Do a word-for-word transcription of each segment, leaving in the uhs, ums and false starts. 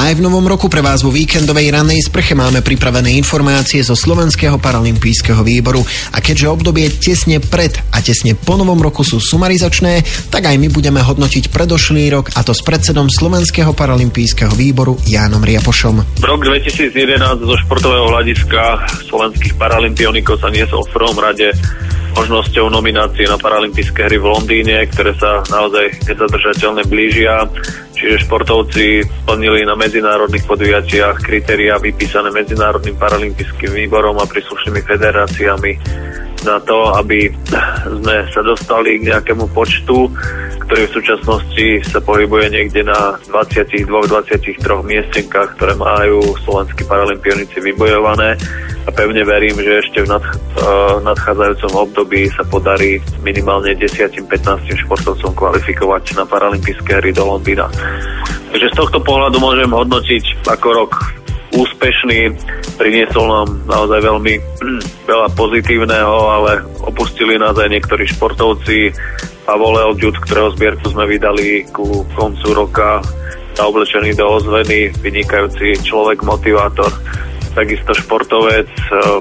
Aj v novom roku pre vás vo víkendovej rannej sprche máme pripravené informácie zo Slovenského paralympijského výboru a keďže obdobie tesne pred a tesne po novom roku sú sumarizačné, tak aj my budeme hodnotiť predošlý rok, a to s predsedom Slovenského paralympijského výboru Jánom Riapošom. Rok dvetisíc jedenásť zo športového hľadiska slovenských paralympionikov sa niesol v prvom rade možnosťou nominácie na paralympijské hry v Londýne, ktoré sa naozaj nezadržateľne blížia. Čiže športovci splnili na medzinárodných podujatiach kritériá vypísané Medzinárodným paralympijským výborom a príslušnými federáciami na to, aby sme sa dostali k nejakému počtu, ktorý v súčasnosti sa pohybuje niekde na dvadsaťdva dvadsaťtri miestenkách, ktoré majú slovenskí paralympionici vybojované. A pevne verím, že ešte v nadch- nadchádzajúcom období sa podarí minimálne desať až pätnásť športovcom kvalifikovať na paralympijské hry do Londýna. Takže z tohto pohľadu môžem hodnotiť ako rok úspešný, priniesol nám naozaj veľmi veľa pozitívneho, ale opustili nás aj niektorí športovci. Pavol Elďut, ktorého zbierku sme vydali ku koncu roka, oblečený do ozveny, vynikajúci človek, motivátor, takisto športovec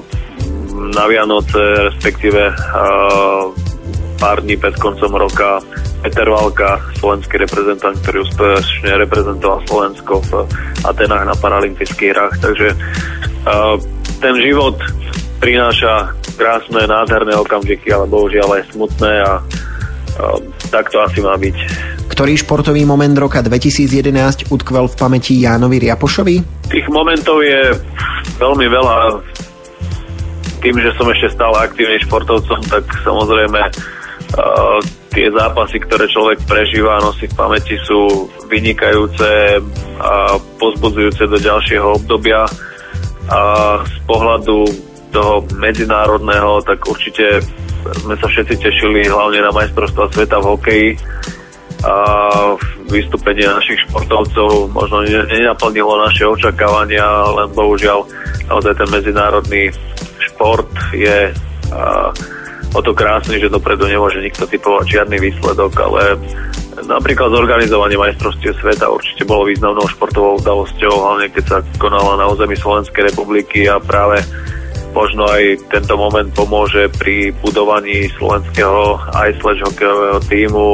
na Vianoce, respektíve pár dní pred koncom roka Peter Valka, slovenský reprezentant, ktorý úspešne reprezentoval Slovensko v Atenách na paralympijských hrách. Takže uh, ten život prináša krásne, nádherné okamžiky, ale bohužiaľ aj smutné a uh, tak to asi má byť. Ktorý športový moment roka dvetisíc jedenásť utkvel v pamäti Jánovi Riapošovi? Tých momentov je veľmi veľa. Tým, že som ešte stále aktívny športovcom, tak samozrejme uh, tie zápasy, ktoré človek prežíva, nosí v pamäti, sú vynikajúce a pozbudzujúce do ďalšieho obdobia. A z pohľadu toho medzinárodného, tak určite sme sa všetci tešili hlavne na majstrovstvá sveta v hokeji. A vystúpenie našich športovcov možno nenaplnilo naše očakávania, len bohužiaľ naozaj ten medzinárodný šport je a, o to krásny, že dopredu nemôže nikto typovať žiadny výsledok, ale napríklad zorganizovanie majstrovstiev sveta určite bolo významnou športovou udalosťou, hlavne keď sa konala na území Slovenskej republiky a práve možno aj tento moment pomôže pri budovaní slovenského ice sledge hokejového tímu,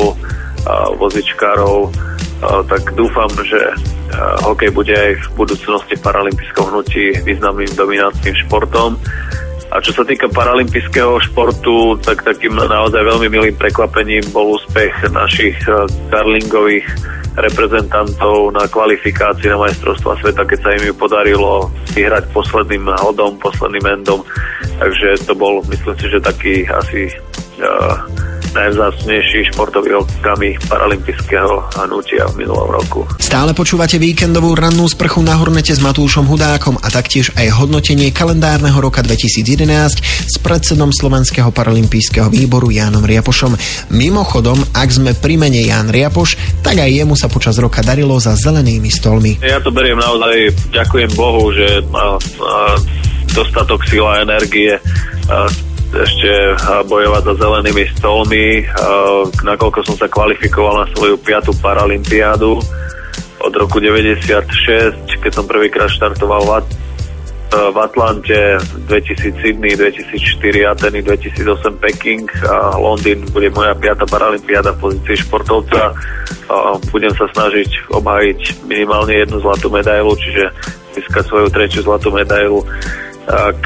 vozičkárov, tak dúfam, že hokej bude aj v budúcnosti v paralympijskom hnutí významným dominantným športom. A čo sa týka paralympijského športu, tak takým naozaj veľmi milým prekvapením bol úspech našich curlingových reprezentantov na kvalifikácii na majstrovstvá sveta, keď sa im ju podarilo vyhrať posledným hodom, posledným endom. Takže to bol, myslím si, že taký asi uh, najvzácnejší športový okamih paralympijského hnutia v minulom roku. Stále počúvate víkendovú rannú sprchu na Hornete s Matúšom Hudákom a taktiež aj hodnotenie kalendárneho roka dvetisíc jedenásť s predsedom Slovenského paralympijského výboru Jánom Riapošom. Mimochodom, ak sme pri mene Ján Riapoš, tak aj jemu sa počas roka darilo za zelenými stolmi. Ja to beriem naozaj, ďakujem Bohu, že má, má dostatok sila a energie a ešte bojovať za zelenými stolmi, nakoľko som sa kvalifikoval na svoju piatu paralympiádu od roku deväťdesiatšesť, keď som prvýkrát štartoval v, At- v Atlante, dvetisíc Sydney, dvetisícštyri Ateny, dvetisícosem Peking a Londýn bude moja piata paralympiáda v pozícii športovca. Budem sa snažiť obhájiť minimálne jednu zlatú medailu, čiže získať svoju tretiu zlatú medailu. Tak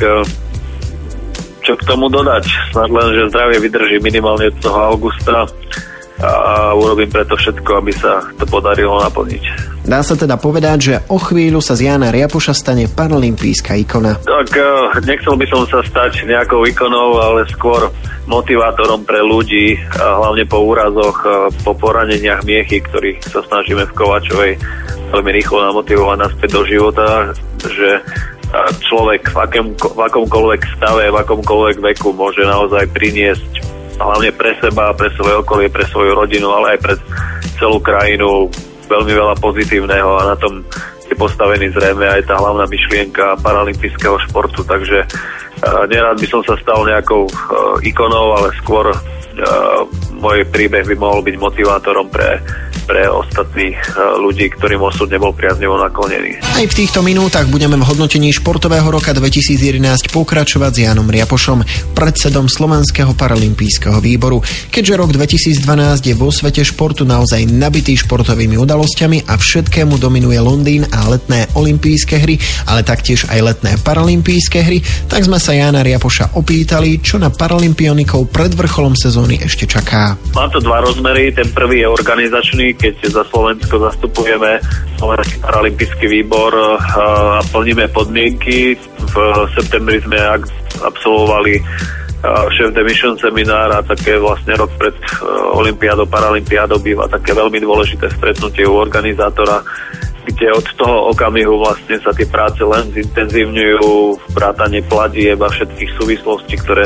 čo k tomu dodať? Snad len, že zdravie vydrží minimálne od toho augusta a urobím preto všetko, aby sa to podarilo naplniť. Dá sa teda povedať, že o chvíľu sa z Jána Riapoša stane paralympijská ikona. Tak nechcel by som sa stať nejakou ikonou, ale skôr motivátorom pre ľudí, hlavne po úrazoch, po poraneniach miechy, ktorých sa snažíme v Kovačovej veľmi rýchlo namotivovať naspäť do života, že človek v, akém, v akomkoľvek stave, v akomkoľvek veku môže naozaj priniesť hlavne pre seba, pre svoje okolie, pre svoju rodinu, ale aj pre celú krajinu veľmi veľa pozitívneho a na tom je postavený zrejme aj tá hlavná myšlienka paralympijského športu, takže uh, nerád by som sa stal nejakou uh, ikonou, ale skôr uh, môj príbeh by mohol byť motivátorom pre, pre ostatných ľudí, ktorým osud nebol priaznivo naklonený. Aj v týchto minútach budeme v hodnotení športového roka dvetisícjedenásť pokračovať s Jánom Riapošom, predsedom Slovenského paralympijského výboru. Keďže rok dvetisícdvanásť je vo svete športu naozaj nabitý športovými udalosťami a všetkému dominuje Londýn a letné olympijské hry, ale taktiež aj letné paralympijské hry, tak sme sa Jána Riapoša opýtali, čo na paralympionikov pred vrcholom sezóny ešte čaká. Má to dva rozmery. Ten prvý je organizačný, keď za Slovensko zastupujeme Slovenský paralympijský výbor a plníme podmienky. V septembri sme absolvovali chef de mission seminár a také vlastne rok pred olympiádou, paralympiádou býva také veľmi dôležité stretnutie u organizátora, kde od toho okamihu vlastne sa tie práce len zintenzívňujú, vrátane platieb a všetkých súvislostí, ktoré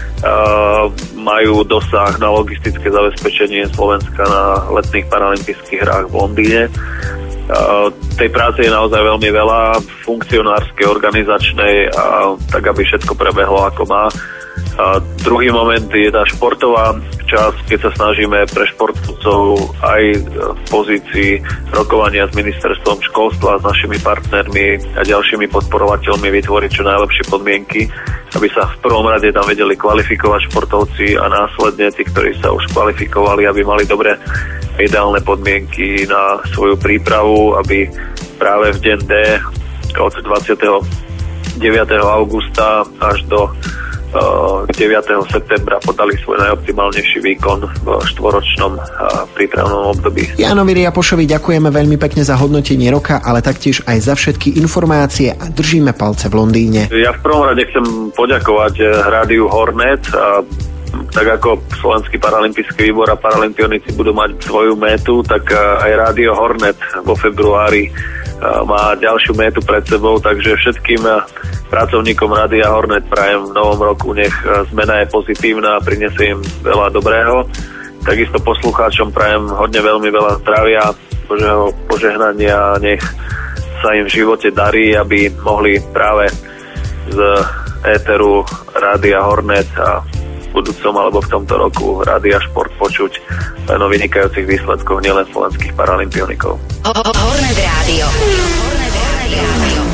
uh, majú dosah na logistické zabezpečenie Slovenska na letných paralympijských hrách v Londýne. Uh, tej práce je naozaj veľmi veľa, funkcionárskej, organizačnej, a tak, aby všetko prebehlo ako má. A druhý moment je tá športová časť, keď sa snažíme pre športovcov aj v pozícii rokovania s ministerstvom školstva, s našimi partnermi a ďalšími podporovateľmi vytvoriť čo najlepšie podmienky, aby sa v prvom rade tam vedeli kvalifikovať športovci a následne tí, ktorí sa už kvalifikovali, aby mali dobré ideálne podmienky na svoju prípravu, aby práve v deň D od dvadsiateho deviateho augusta až do deviateho septembra podali svoj najoptimálnejší výkon v štvoročnom prípravnom období. Jánovi Riapošovi ďakujeme veľmi pekne za hodnotenie roka, ale taktiež aj za všetky informácie a držíme palce v Londýne. Ja v prvom rade chcem poďakovať rádiu Hornet, a tak ako Slovenský paralympijský výbor a paralympionici budú mať svoju métu, tak aj rádio Hornet vo februári má ďalšiu métu pred sebou, takže všetkým pracovníkom Rádia Hornet prajem v novom roku, nech zmena je pozitívna a prinesie im veľa dobrého. Takisto poslucháčom prajem hodne veľmi veľa zdravia, Božieho požehnania, nech sa im v živote darí, aby mohli práve z éteru Rádia Hornet a v budúcom alebo v tomto roku Rádia Šport počuť len o vynikajúcich výsledkoch nielen slovenských paralympionikov. Hornet Rádio. Hornet Rádio.